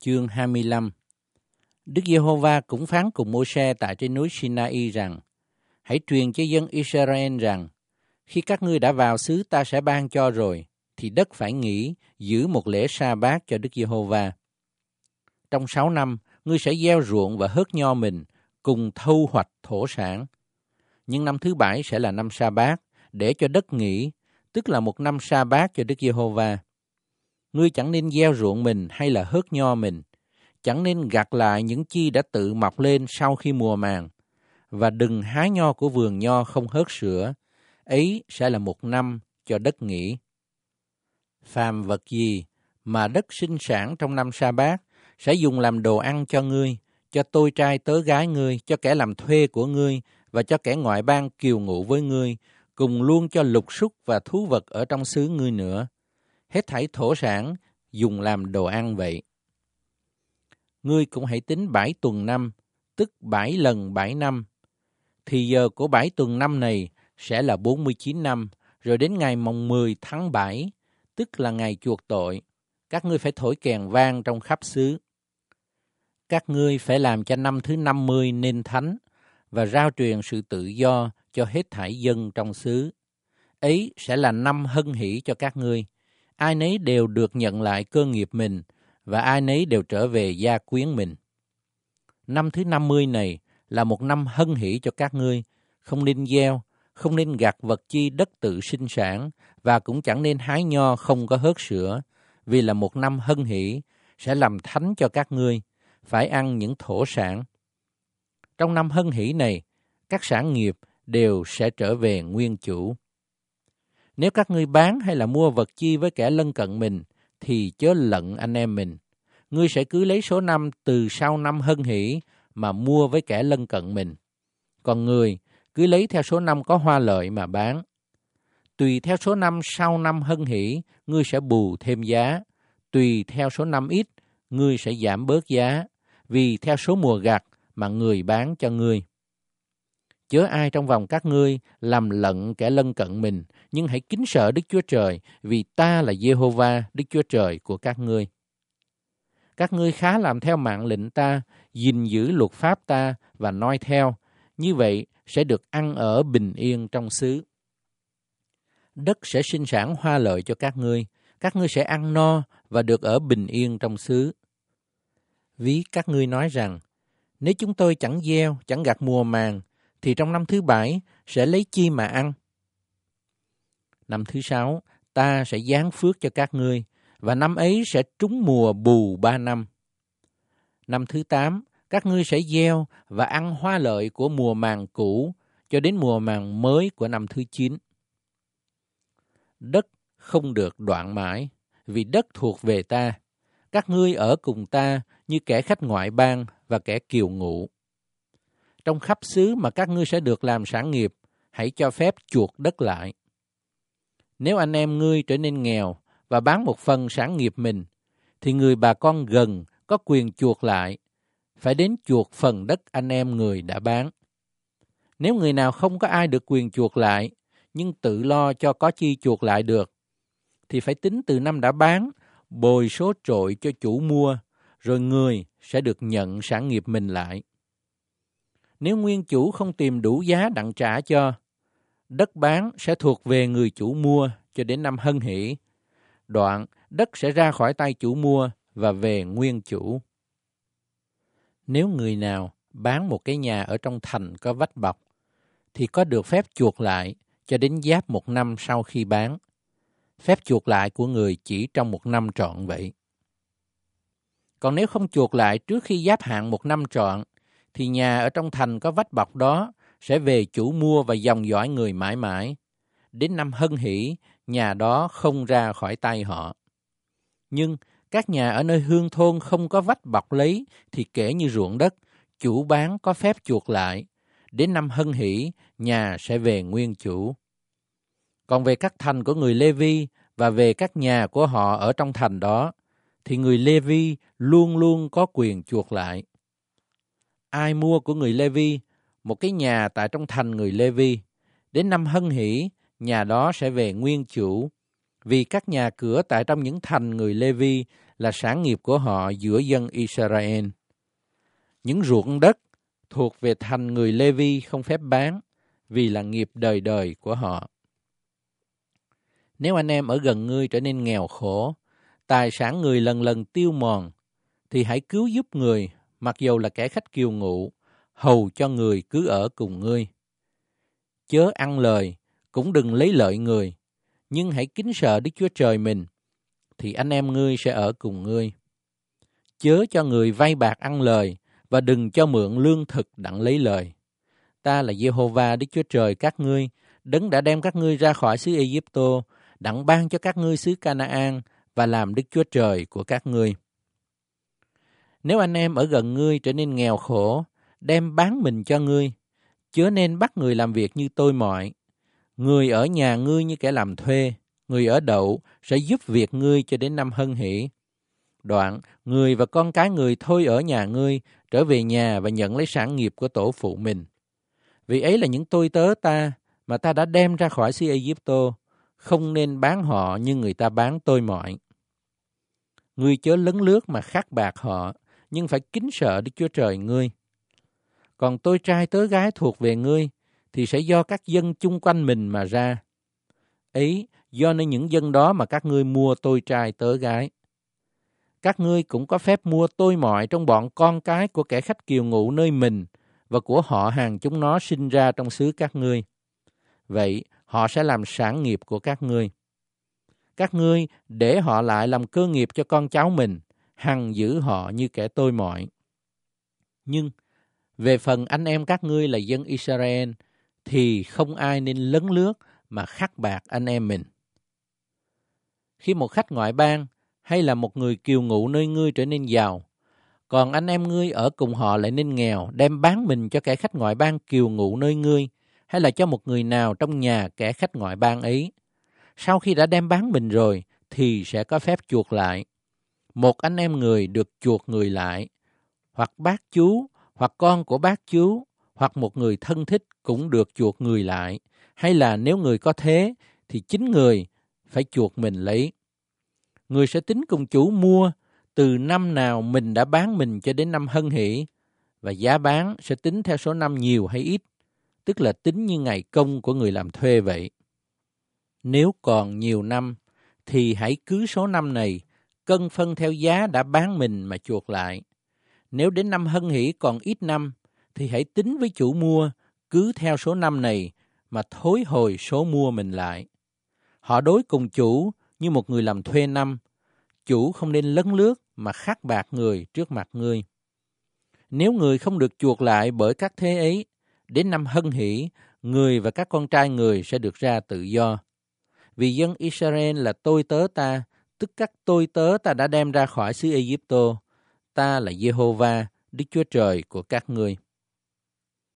chương 25. Đức Giê-hô-va cũng phán cùng Mô-se tại trên núi Sinai rằng: Hãy truyền cho dân Israel rằng, khi các ngươi đã vào xứ ta sẽ ban cho rồi, thì đất phải nghỉ, giữ một lễ sa-bát cho Đức Giê-hô-va. Trong 6 năm, ngươi sẽ gieo ruộng và hớt nho mình, cùng thu hoạch thổ sản. Nhưng năm thứ 7 sẽ là năm sa-bát, để cho đất nghỉ, tức là một năm sa-bát cho Đức Giê-hô-va. Ngươi chẳng nên gieo ruộng mình hay là hớt nho mình, chẳng nên gặt lại những chi đã tự mọc lên sau khi mùa màng, và đừng hái nho của vườn nho không hớt sữa, ấy sẽ là một năm cho đất nghỉ. Phàm vật gì mà đất sinh sản trong năm sa-bát sẽ dùng làm đồ ăn cho ngươi, cho tôi trai tớ gái ngươi, cho kẻ làm thuê của ngươi và cho kẻ ngoại bang kiều ngụ với ngươi, cùng luôn cho lục súc và thú vật ở trong xứ ngươi nữa. Hết thảy thổ sản dùng làm đồ ăn vậy. Ngươi cũng hãy tính 7 tuần năm, tức 7 lần 7 năm. Thì giờ của 7 tuần năm này sẽ là 49 năm, rồi đến ngày mồng 10 tháng 7, tức là ngày chuộc tội, các ngươi phải thổi kèn vang trong khắp xứ. Các ngươi phải làm cho năm thứ 50 nên thánh, và rao truyền sự tự do cho hết thảy dân trong xứ. Ấy sẽ là năm hân hỷ cho các ngươi. Ai nấy đều được nhận lại cơ nghiệp mình, và ai nấy đều trở về gia quyến mình. Năm thứ 50 này là một năm hân hỷ cho các ngươi, không nên gieo, không nên gặt vật chi đất tự sinh sản, và cũng chẳng nên hái nho không có hớt sữa, vì là một năm hân hỷ, sẽ làm thánh cho các ngươi, phải ăn những thổ sản. Trong năm hân hỷ này, các sản nghiệp đều sẽ trở về nguyên chủ. Nếu các ngươi bán hay là mua vật chi với kẻ lân cận mình, thì chớ lận anh em mình. Ngươi sẽ cứ lấy số năm từ sau năm hân hỷ mà mua với kẻ lân cận mình. Còn người cứ lấy theo số năm có hoa lợi mà bán. Tùy theo số năm sau năm hân hỷ, ngươi sẽ bù thêm giá. Tùy theo số năm ít, ngươi sẽ giảm bớt giá, vì theo số mùa gặt mà người bán cho ngươi. Chớ ai trong vòng các ngươi làm lận kẻ lân cận mình, nhưng hãy kính sợ Đức Chúa Trời, vì ta là Giê-hô-va, Đức Chúa Trời của các ngươi. Các ngươi khá làm theo mạng lệnh ta, gìn giữ luật pháp ta và noi theo, như vậy sẽ được ăn ở bình yên trong xứ. Đất sẽ sinh sản hoa lợi cho các ngươi sẽ ăn no và được ở bình yên trong xứ. Ví các ngươi nói rằng, nếu chúng tôi chẳng gieo, chẳng gặt mùa màng, thì trong năm thứ 7 sẽ lấy chi mà ăn? Năm thứ 6, ta sẽ giáng phước cho các ngươi, và năm ấy sẽ trúng mùa bù 3 năm. Năm thứ 8, các ngươi sẽ gieo và ăn hoa lợi của mùa màng cũ, cho đến mùa màng mới của năm thứ 9. Đất không được đoạn mãi, vì đất thuộc về ta. Các ngươi ở cùng ta như kẻ khách ngoại bang và kẻ kiều ngụ. Trong khắp xứ mà các ngươi sẽ được làm sản nghiệp, hãy cho phép chuộc đất lại. Nếu anh em ngươi trở nên nghèo và bán một phần sản nghiệp mình, thì người bà con gần có quyền chuộc lại, phải đến chuộc phần đất anh em người đã bán. Nếu người nào không có ai được quyền chuộc lại, nhưng tự lo cho có chi chuộc lại được, thì phải tính từ năm đã bán, bồi số trội cho chủ mua, rồi người sẽ được nhận sản nghiệp mình lại. Nếu nguyên chủ không tìm đủ giá đặng trả cho, đất bán sẽ thuộc về người chủ mua cho đến năm hân hỷ. Đoạn, đất sẽ ra khỏi tay chủ mua và về nguyên chủ. Nếu người nào bán một cái nhà ở trong thành có vách bọc, thì có được phép chuộc lại cho đến giáp 1 năm sau khi bán. Phép chuộc lại của người chỉ trong 1 năm trọn vậy. Còn nếu không chuộc lại trước khi giáp hạn 1 năm trọn, thì nhà ở trong thành có vách bọc đó sẽ về chủ mua và dòng dõi người mãi mãi. Đến năm hân hỷ, nhà đó không ra khỏi tay họ. Nhưng các nhà ở nơi hương thôn không có vách bọc lấy thì kể như ruộng đất, chủ bán có phép chuộc lại. Đến năm hân hỷ, nhà sẽ về nguyên chủ. Còn về các thành của người Lê-vi và về các nhà của họ ở trong thành đó, thì người Lê-vi luôn luôn có quyền chuộc lại. Ai mua của người Lê-vi một cái nhà tại trong thành người Lê-vi, đến năm hân hỷ, nhà đó sẽ về nguyên chủ, vì các nhà cửa tại trong những thành người Lê-vi là sản nghiệp của họ giữa dân Israel. Những ruộng đất thuộc về thành người Lê-vi không phép bán, vì là nghiệp đời đời của họ. Nếu anh em ở gần ngươi trở nên nghèo khổ, tài sản người lần lần tiêu mòn, thì hãy cứu giúp người, mặc dầu là kẻ khách kiều ngụ, hầu cho người cứ ở cùng ngươi. Chớ ăn lời, cũng đừng lấy lợi người, nhưng hãy kính sợ Đức Chúa Trời mình, thì anh em ngươi sẽ ở cùng ngươi. Chớ cho người vay bạc ăn lời, và đừng cho mượn lương thực đặng lấy lời. Ta là Giê-hô-va Đức Chúa Trời các ngươi, đấng đã đem các ngươi ra khỏi xứ Ê-díp-tô, đặng ban cho các ngươi xứ Ca-na-an, và làm Đức Chúa Trời của các ngươi. Nếu anh em ở gần ngươi trở nên nghèo khổ, đem bán mình cho ngươi, chớ nên bắt người làm việc như tôi mọi. Người ở nhà ngươi như kẻ làm thuê, người ở đậu sẽ giúp việc ngươi cho đến năm hân hỷ. Đoạn, người và con cái người thôi ở nhà ngươi, trở về nhà và nhận lấy sản nghiệp của tổ phụ mình. Vì ấy là những tôi tớ ta, mà ta đã đem ra khỏi xứ Ê-díp-tô, không nên bán họ như người ta bán tôi mọi. Ngươi chớ lấn lướt mà khát bạc họ, nhưng phải kính sợ Đức Chúa Trời ngươi. Còn tôi trai tớ gái thuộc về ngươi, thì sẽ do các dân chung quanh mình mà ra. Ấy, do nơi những dân đó mà các ngươi mua tôi trai tớ gái. Các ngươi cũng có phép mua tôi mọi trong bọn con cái của kẻ khách kiều ngụ nơi mình, và của họ hàng chúng nó sinh ra trong xứ các ngươi. Vậy, họ sẽ làm sản nghiệp của các ngươi. Các ngươi để họ lại làm cơ nghiệp cho con cháu mình, hằng giữ họ như kẻ tôi mọi. Nhưng, về phần anh em các ngươi là dân Israel, thì không ai nên lấn lướt mà khắt bạc anh em mình. Khi một khách ngoại bang hay là một người kiều ngụ nơi ngươi trở nên giàu, còn anh em ngươi ở cùng họ lại nên nghèo, đem bán mình cho kẻ khách ngoại bang kiều ngụ nơi ngươi, hay là cho một người nào trong nhà kẻ khách ngoại bang ấy. Sau khi đã đem bán mình rồi, thì sẽ có phép chuộc lại. Một anh em người được chuộc người lại, hoặc bác chú, hoặc con của bác chú, hoặc một người thân thích cũng được chuộc người lại, hay là nếu người có thế, thì chính người phải chuộc mình lấy. Người sẽ tính cùng chủ mua từ năm nào mình đã bán mình cho đến năm hân hỷ, và giá bán sẽ tính theo số năm nhiều hay ít, tức là tính như ngày công của người làm thuê vậy. Nếu còn nhiều năm, thì hãy cứ số năm này, cân phân theo giá đã bán mình mà chuộc lại. Nếu đến năm hân hỷ còn ít năm, thì hãy tính với chủ mua, cứ theo số năm này mà thối hồi số mua mình lại. Họ đối cùng chủ như một người làm thuê năm, chủ không nên lấn lướt mà khắt bạc người trước mặt ngươi. Nếu người không được chuộc lại bởi các thế ấy, đến năm hân hỷ, người và các con trai người sẽ được ra tự do. Vì dân Israel là tôi tớ ta, tức các tôi tớ ta đã đem ra khỏi xứ Ê-díp-tô. Ta là Giê-hô-va, Đức Chúa Trời của các ngươi.